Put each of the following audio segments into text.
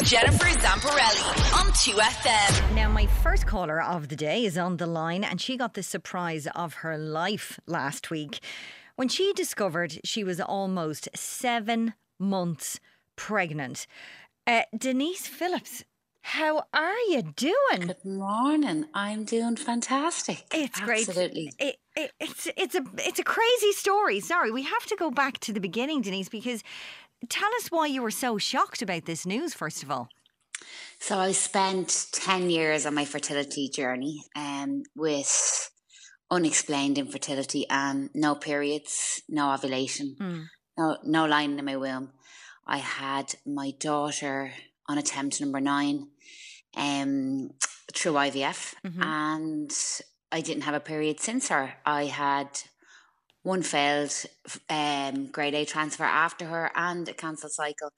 Jennifer Zamparelli on 2FM. Now, my first caller of the day is on the line, and she got the surprise of her life last week when she discovered she was almost 7 months pregnant. Denise Phillips, how are you doing? Good morning. I'm doing fantastic. It's Absolutely. great. It's a crazy story. Sorry, we have to go back to the beginning, Denise, because tell us why you were so shocked about this news, first of all. So I spent 10 years on my fertility journey with unexplained infertility and no periods, no ovulation, no lining in my womb. I had my daughter on attempt number 9 through IVF, and I didn't have a period since her. I had one failed grade A transfer after her and a cancelled cycle.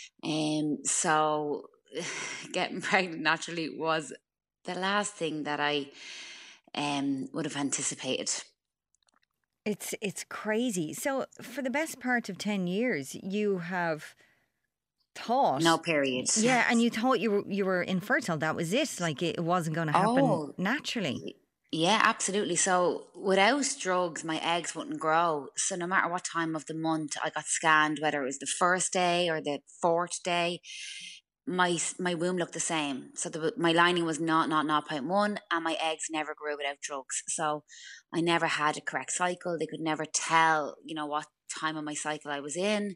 So getting pregnant naturally was the last thing that I would have anticipated. It's crazy. So for the best part of 10 years, you have thought no periods. Yeah, and you thought you were infertile. That was it. Like it wasn't going to happen naturally. Yeah, absolutely. So without drugs, my eggs wouldn't grow. So no matter what time of the month I got scanned, whether it was the first day or the 4th day, my womb looked the same. So my lining was not 0.1, and my eggs never grew without drugs. So I never had a correct cycle. They could never tell, what time of my cycle I was in.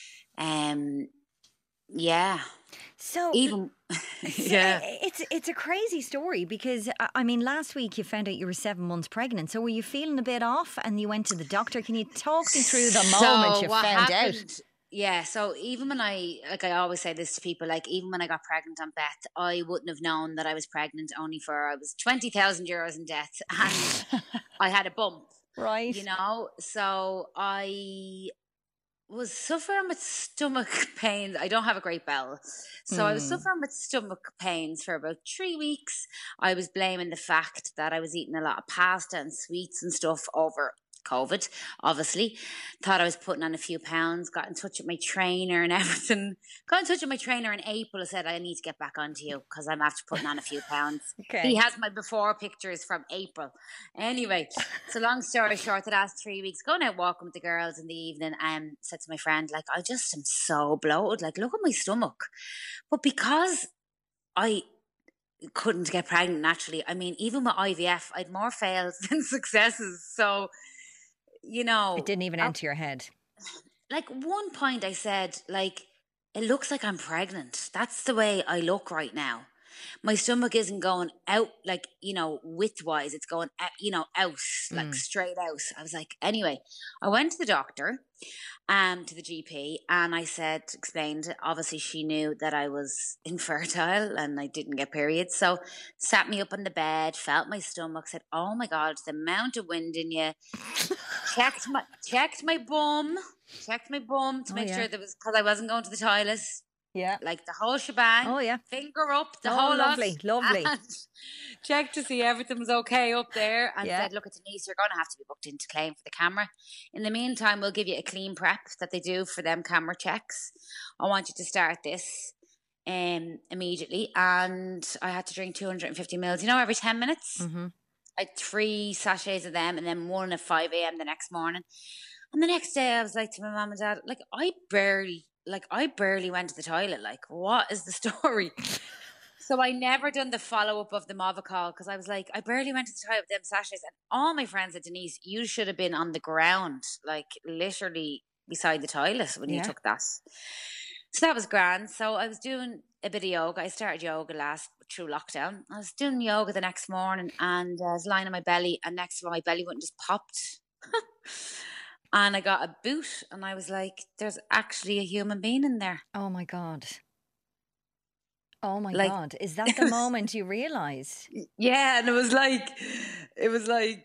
Yeah. So even yeah, it's a crazy story because I mean, last week you found out you were 7 months pregnant. So were you feeling a bit off and you went to the doctor? Can you talk me through the moment you found out? Yeah, so even when I always say this to people, even when I got pregnant on Beth, I wouldn't have known that I was pregnant only for, I was 20,000 euros in debt and I had a bump. Right. So I was suffering with stomach pains. I don't have a great bowel. So I was suffering with stomach pains for about 3 weeks. I was blaming the fact that I was eating a lot of pasta and sweets and stuff over COVID, obviously. Thought I was putting on a few pounds, got in touch with my trainer and everything. Got in touch with my trainer in April. I said, I need to get back onto you because I'm after putting on a few pounds. Okay. He has my before pictures from April. Anyway, so long story short, the last 3 weeks, going out walking with the girls in the evening, said to my friend, I just am so bloated. Look at my stomach. But because I couldn't get pregnant naturally, I mean, even with IVF, I'd more fails than successes. So, it didn't even enter your head. One point I said, it looks like I'm pregnant. That's the way I look right now. My stomach isn't going out, widthwise. It's going out, straight out. I was like, anyway, I went to the doctor, to the GP, and I explained, obviously she knew that I was infertile and I didn't get periods. So sat me up on the bed, felt my stomach, said, oh my God, the amount of wind in you. checked my bum to make sure that was, because I wasn't going to the toilet. Yeah. The whole shebang. Oh, yeah. Finger up, the whole lovely, lot. lovely. And checked to see everything was okay up there and Yeah. said, look, Denise, you're going to have to be booked in to claim for the camera. In the meantime, we'll give you a clean prep that they do for them camera checks. I want you to start this immediately. And I had to drink 250 mils, every 10 minutes. Mm-hmm. I had 3 sachets of them and then one at 5 a.m. the next morning. And the next day I was like to my mum and dad, I barely went to the toilet. What is the story? So I never done the follow-up of the Movicol because I was like, I barely went to the toilet with them sachets. And all my friends said, Denise, you should have been on the ground, literally beside the toilet when you took that. So that was grand. So I was doing a bit of yoga. I started yoga through lockdown. I was doing yoga the next morning and I was lying on my belly, and next of all, my belly button just popped. And I got a boot and I was like, there's actually a human being in there. Oh my God. Oh my God. Is that the moment you realise? Yeah. And it was like, the way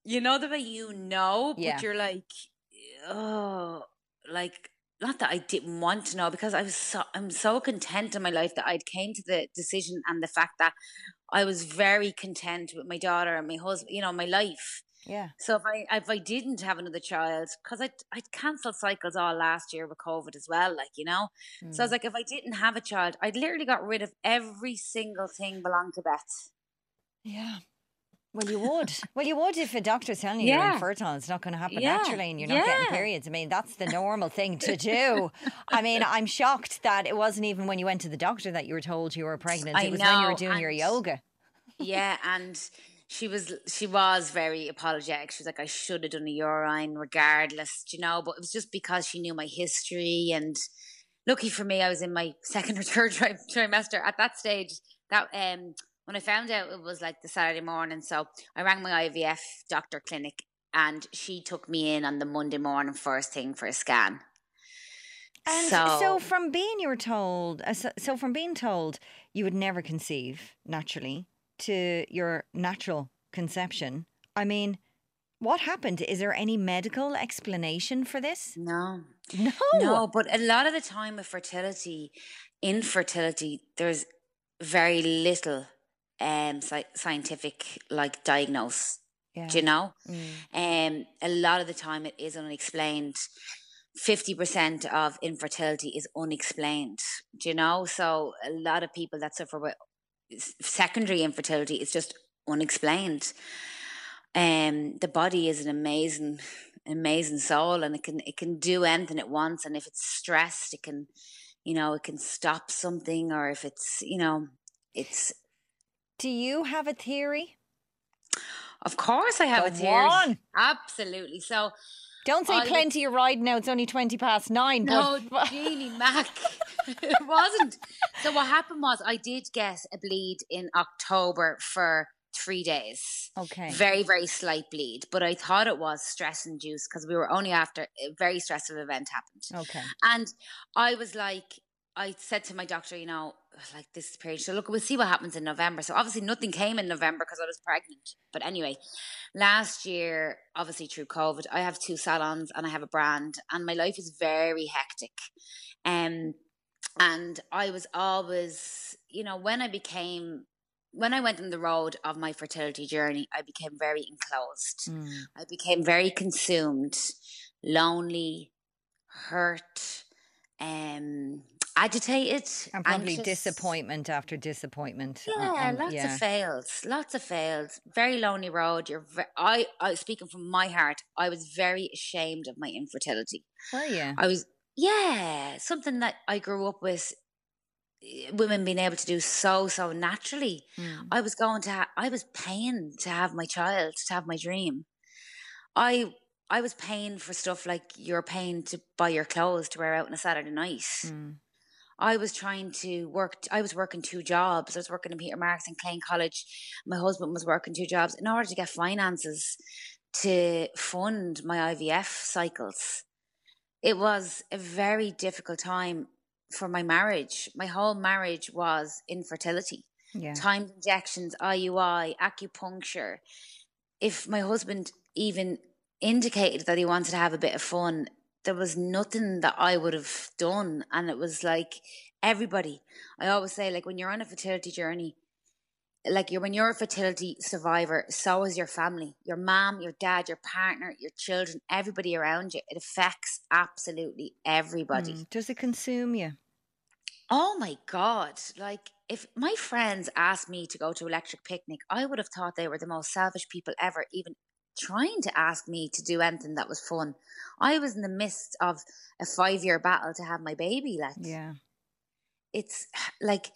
but you're not that I didn't want to know, because I'm so content in my life that I'd came to the decision, and the fact that I was very content with my daughter and my husband, my life. Yeah. So if I didn't have another child, because I'd cancelled cycles all last year with COVID as well, like, you know. So I was Mm. like, if I didn't have a child, I'd literally got rid of every single thing belonged to Beth. Yeah. Well, you would. Well, you would if a doctor's telling you you're Yeah, infertile. It's not going to happen yeah, naturally and you're not getting yeah. periods. I mean, that's the normal thing to do. I mean, I'm shocked that it wasn't even when you went to the doctor that you were told you were pregnant. I It was when you were know, doing your and yoga. yeah, and she was very apologetic. She was like, I should have done a urine regardless, you know, but it was just because she knew my history. And lucky for me, I was in my second or third trimester at that stage. That when I found out, it was like the Saturday morning, so I rang my IVF doctor clinic, and she took me in on the Monday morning first thing for a scan. And so So from being you were told, so from being told you would never conceive naturally to your natural conception, I mean, what happened? Is there any medical explanation for this? no, No. no, but a lot of the time with infertility, there's very little scientific like diagnose. Do Yeah. you know? Mm. A lot of the time it is unexplained. 50% of infertility is unexplained. Do you know? So a lot of people that suffer with secondary infertility is just unexplained. The body is an amazing soul, and it can do anything it wants. And if it's stressed, it can stop something, or if it's. Do you have a theory? Of course, I have a Go theory. on. Absolutely. So Don't say I was plenty you're riding now. It's only 9:20, no, but Jeannie Mac. It wasn't. So what happened was I did get a bleed in October for 3 days. okay. Very, very slight bleed, but I thought it was stress induced because we were only after a very stressful event happened. Okay. And I was like, I said to my doctor, like this is period. So look, we'll see what happens in November. So obviously nothing came in November because I was pregnant. But anyway, last year, obviously through COVID, I have 2 salons and I have a brand, and my life is very hectic. Um, and I was always, when I went on the road of my fertility journey, I became very enclosed. Mm. I became very consumed, lonely, hurt, um, agitated, And probably anxious. disappointment after disappointment. Yeah, Yeah. lots of fails. Very lonely road. I speaking from my heart, I was very ashamed of my infertility. Were you? I was, yeah, something that I grew up with, women being able to do so naturally. Mm. I was paying to have my child, to have my dream. I I was paying for stuff like you're paying to buy your clothes to wear out on a Saturday night. Mm. I was trying to work. I was working 2 jobs. I was working in Peter Marks and Clane College. My husband was working 2 jobs in order to get finances to fund my IVF cycles. It was a very difficult time for my marriage. My whole marriage was infertility, Yeah. timed injections, IUI, acupuncture. If my husband even indicated that he wanted to have a bit of fun, there was nothing that I would have done. And it was like everybody, I always say, like when you're on a fertility journey, when you're a fertility survivor, so is your family, your mom, your dad, your partner, your children, everybody around you. It affects absolutely everybody. Mm. Does it consume you? Oh my God. Like, if my friends asked me to go to Electric Picnic, I would have thought they were the most selfish people ever, even trying to ask me to do anything that was fun. I was in the midst of a 5-year battle to have my baby. Like, Yeah. it's like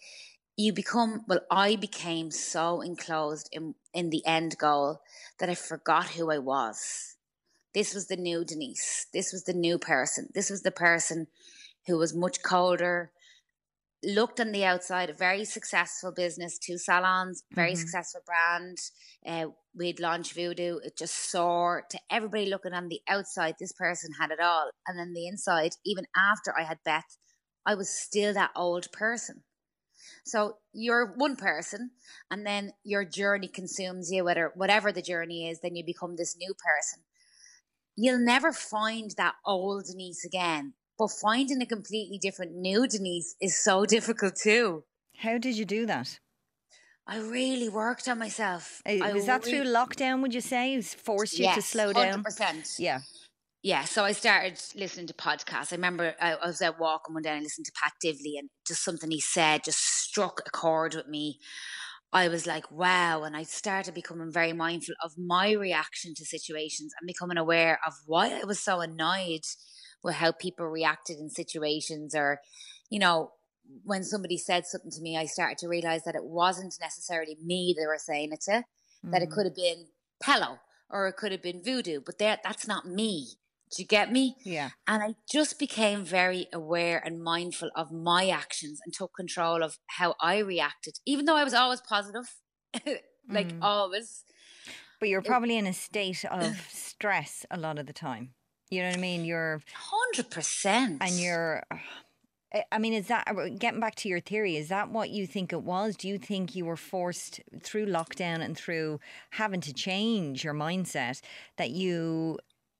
I became so enclosed in the end goal that I forgot who I was. This was the new Denise. This was the new person. This was the person who was much colder, looked on the outside a very successful business, 2 salons, very Mm-hmm. successful brand. We'd launched Voodoo. It just soared to everybody looking on the outside. This person had it all. And then the inside, even after I had Beth, I was still that old person. So you're one person, and then your journey consumes you, whatever the journey is, then you become this new person. You'll never find that old Denise again. But finding a completely different new Denise is so difficult too. How did you do that? I really worked on myself. Was that through lockdown, would you say? It forced you to slow down? 100%. Yeah. Yeah, so I started listening to podcasts. I remember I was out walking one day and I listened to Pat Divley, and just something he said just struck a chord with me. I was like, wow. And I started becoming very mindful of my reaction to situations and becoming aware of why I was so annoyed with how people reacted in situations. Or, you know, when somebody said something to me, I started to realize that it wasn't necessarily me they were saying it to, that it could have been Pello or it could have been voodoo, but that's not me. Do you get me? Yeah. And I just became very aware and mindful of my actions and took control of how I reacted, even though I was always positive, like always. But you're probably in a state of stress a lot of the time. You know what I mean? You're 100%. And you're, I mean, is that, getting back to your theory, is that what you think it was? Do you think you were forced through lockdown and through having to change your mindset that you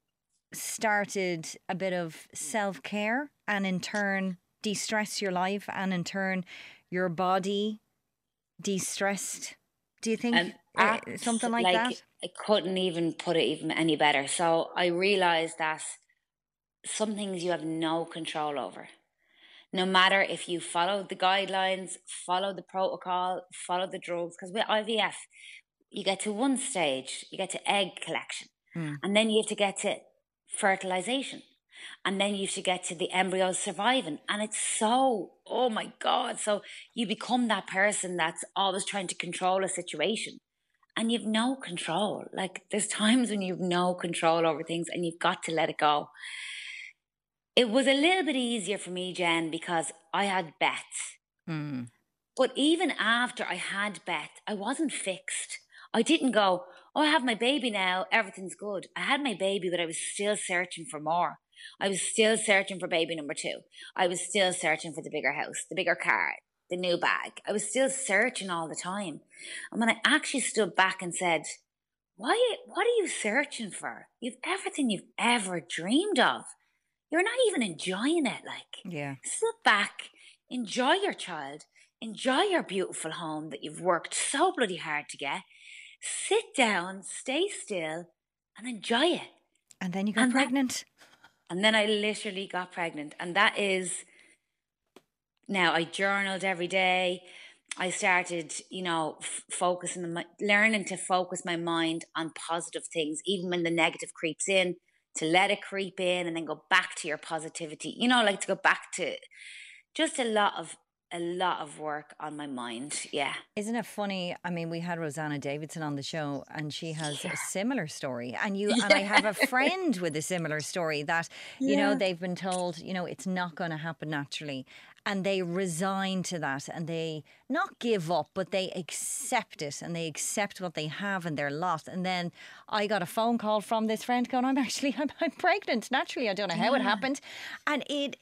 started a bit of self-care and in turn de-stress your life and in turn your body de-stressed? Do you think something like that? I couldn't even put it even any better. So I realized that some things you have no control over. No matter if you follow the guidelines, follow the protocol, follow the drugs, because with IVF, you get to one stage, you get to egg collection, and then you have to get to fertilization, and then you have to get to the embryos surviving. And it's so, oh my God. So you become that person that's always trying to control a situation, and you've no control. Like, there's times when you've no control over things and you've got to let it go. It was a little bit easier for me, Jen, because I had Beth. But even after I had Beth, I wasn't fixed. I didn't go, oh, I have my baby now, everything's good. I had my baby, but I was still searching for more. I was still searching for baby number 2. I was still searching for the bigger house, the bigger car, the new bag. I was still searching all the time. And when I actually stood back and said, what are you searching for? You've everything you've ever dreamed of. You're not even enjoying it. Like, sit back, enjoy your child, enjoy your beautiful home that you've worked so bloody hard to get. Sit down, stay still, and enjoy it. And then you got pregnant. And then I literally got pregnant. And that is, now I journaled every day. I started, learning to focus my mind on positive things, even when the negative creeps in, to let it creep in and then go back to your positivity, like to go back to just a lot of work on my mind. Yeah. Isn't it funny? I mean, we had Rosanna Davidson on the show and she has a similar story. And and I have a friend with a similar story that, they've been told, it's not going to happen naturally. And they resign to that and they not give up, but they accept it and they accept what they have in their lot. And then I got a phone call from this friend going, I'm pregnant naturally. I don't know how it happened. And it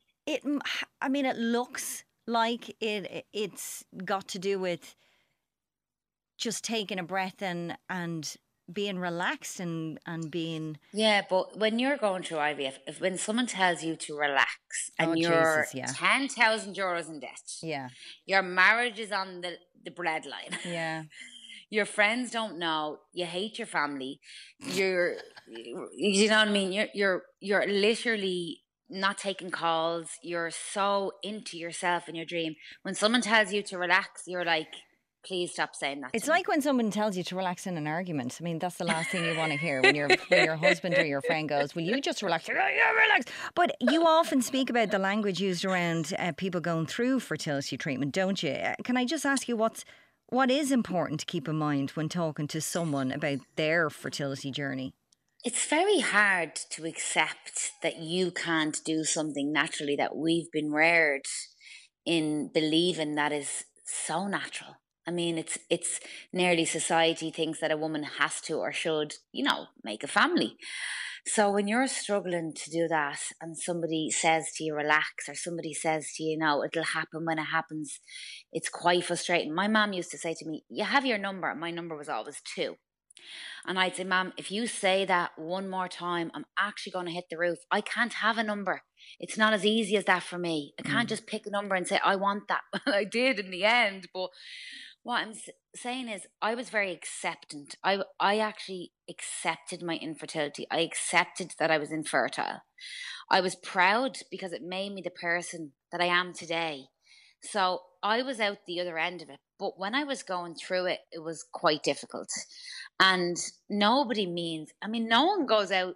looks like it's got to do with just taking a breath and being relaxed and being... Yeah, but when you're going through IVF, when someone tells you to relax and you're 10,000 euros in debt, your marriage is on the breadline, your friends don't know, you hate your family, you know what I mean? You're literally not taking calls. You're so into yourself and your dream. When someone tells you to relax, you're like, please stop saying that. It's like when someone tells you to relax in an argument. I mean, that's the last thing you want to hear when your husband or your friend goes, will you just relax? Relax. But you often speak about the language used around people going through fertility treatment, don't you? Can I just ask you what is important to keep in mind when talking to someone about their fertility journey? It's very hard to accept that you can't do something naturally that we've been reared in believing that is so natural. I mean, it's nearly society thinks that a woman has to or should, make a family. So when you're struggling to do that and somebody says to you, relax, or somebody says to you, it'll happen when it happens, it's quite frustrating. My mom used to say to me, you have your number. My number was always 2. And I'd say, Mom, if you say that one more time, I'm actually going to hit the roof. I can't have a number. It's not as easy as that for me. I can't just pick a number and say, I want that. I did in the end. But What I'm saying is, I was very acceptant. I actually accepted my infertility. I accepted that I was infertile. I was proud because it made me the person that I am today. So I was out the other end of it. But when I was going through it, it was quite difficult. And no one goes out,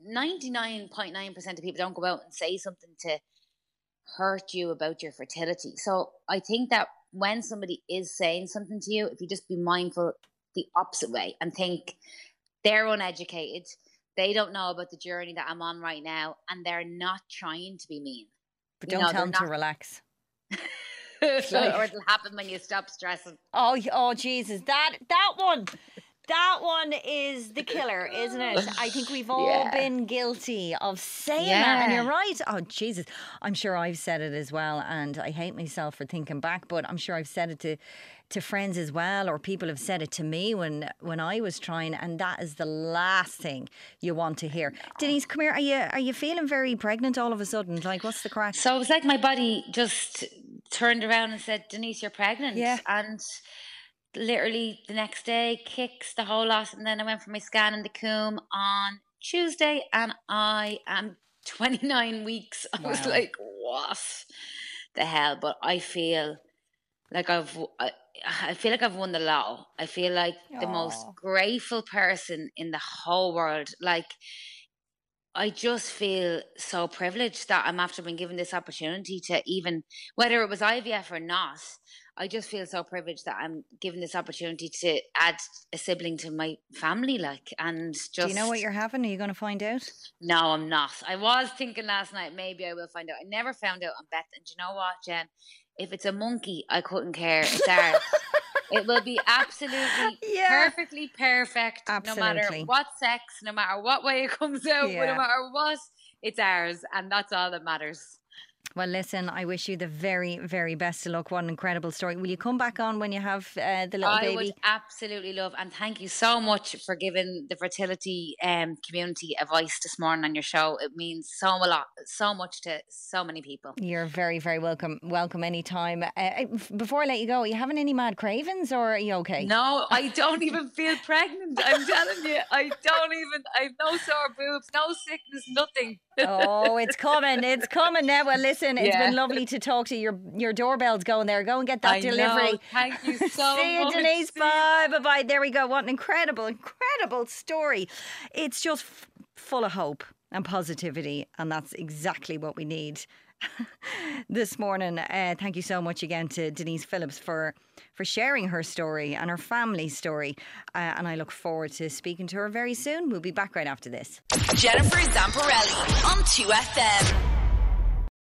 99.9% of people don't go out and say something to hurt you about your fertility. So I think that when somebody is saying something to you, if you just be mindful the opposite way and think they're uneducated, they don't know about the journey that I'm on right now, and they're not trying to be mean. But don't tell them to relax. Or it'll happen when you stop stressing. Oh, Jesus, that one. That one is the killer, isn't it? I think we've all been guilty of saying that. And you're right. Oh, Jesus. I'm sure I've said it as well. And I hate myself for thinking back, but I'm sure I've said it to friends as well, or people have said it to me when I was trying. And that is the last thing you want to hear. Denise, come here. Are you feeling very pregnant all of a sudden? Like, what's the crack? So it was like my body just turned around and said, Denise, you're pregnant. Yeah. And literally the next day, kicks the whole lot, and then I went for my scan in the Coombe on Tuesday, and I am 29 weeks. I was like, what the hell? But I feel like I've won the lotto. I feel like the most grateful person in the whole world. Like, I just feel so privileged that I'm after being given this opportunity to, even whether it was IVF or not, I just feel so privileged that I'm given this opportunity to add a sibling to my family, and just... Do you know what you're having? Are you going to find out? No, I'm not. I was thinking last night, maybe I will find out. I never found out on Beth. And do you know what, Jen? If it's a monkey, I couldn't care. It's ours. It will be absolutely perfectly perfect. Absolutely. No matter what sex, no matter what way it comes out, no matter what, it's ours. And that's all that matters. Well, listen, I wish you the very, very best of luck. What an incredible story. Will you come back on when you have the little baby? I would absolutely love, and thank you so much for giving the fertility community a voice this morning on your show. It means so much to so many people. You're very, very welcome. Welcome anytime. Before I let you go, are you having any mad cravings, or are you okay? No, I don't even feel pregnant. I'm telling you, I've no sore boobs, no sickness, nothing. Oh, it's coming. It's coming now. Well, listen, it's been lovely to talk to you. Your doorbell's going there. Go and get that delivery. Know. Thank you so much. See you, Denise. Bye. Bye-bye. There we go. What an incredible, incredible story. It's just full of hope and positivity, and that's exactly what we need this morning. Thank you so much again to Denise Phillips for sharing her story and her family's story, and I look forward to speaking to her very soon. We'll be back right after this. Jennifer Zamparelli on 2FM.